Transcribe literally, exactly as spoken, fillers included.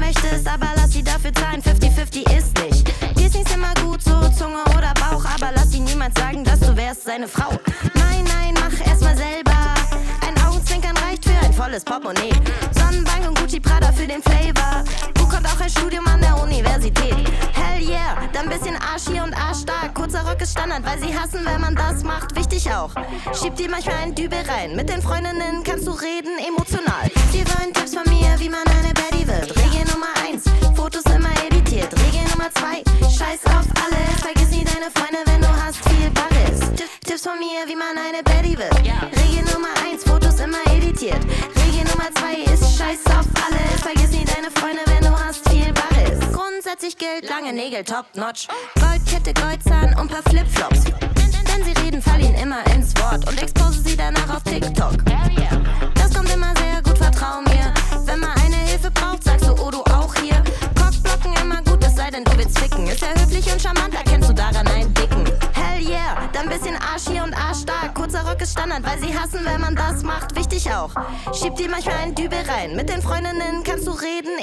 möchtest, aber lass sie dafür zahlen. fünfzig fünfzig ist nicht. Piercings immer gut, so Zunge oder Bauch, aber lass sie niemals sagen, dass du wärst seine Frau. Nein, nein, mach erstmal selber. Ein Augenzwinkern reicht für ein volles Portemonnaie. Sonnenbank und Gucci Prada für den Flavor. Bekommt auch ein Studium an der Universität. Hell yeah, dann bisschen Arsch hier und Arsch da. Kurzer Rock ist Standard, weil sie hassen, wenn man das macht. Wichtig auch, schiebt dir manchmal einen Dübel rein. Mit den Freundinnen kannst du reden, emotional. Sie wollen Tipps von mir, wie man eine Baddie wird. Regel Nummer eins, Fotos immer editiert. Regel Nummer zwei, scheiß auf alles. Vergiss nie deine Freunde, wenn du hast viel Bares. Tipps von mir, wie man eine Baddie wird. Regel Nummer eins, Fotos immer editiert. Regel Nummer zwei ist scheiß auf alles. Vergiss nie deine Freunde, wenn du hast viel Bares. Grundsätzlich gilt, lange Nägel, top notch. Goldkette, Goldzahn und paar Flipflops. Wenn sie reden, fall ihnen immer ins Wort und expose sie danach auf TikTok. Das kommt immer sehr gut, vertrau mir. Wenn man eine Hilfe braucht, sagst du, oh du auch hier. Cockblocken immer gut, es sei denn du willst ficken. Ist er höflich und charmant, erkennst du daran einen Dicken. Hell yeah, dann bisschen Arsch hier und Arsch da. Kurzer Rock ist Standard, weil sie hassen, wenn man das macht. Wichtig auch, schiebt dir manchmal einen Dübel rein. Mit den Freundinnen kannst du reden,